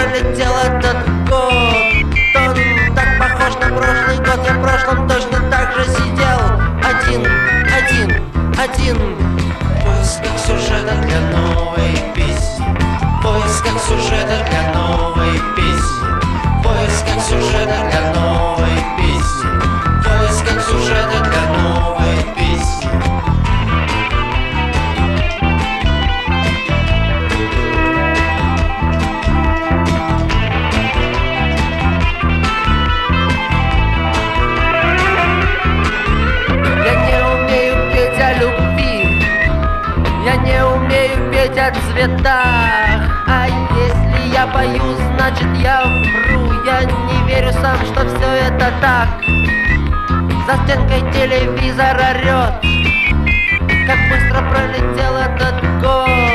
пролетел этот год. Он так похож на прошлый год. Я в прошлом точно так же сидел. Один. В поисках сюжета для новой песни. В поисках сюжета для новой песни. В поисках сюжета для новой песни. В поисках сюжета для новой песни. Я не умею петь о цветах. А если я пою, значит я вру. Я не верю сам, что все это так. За стенкой телевизор орет. Как быстро пролетел этот год.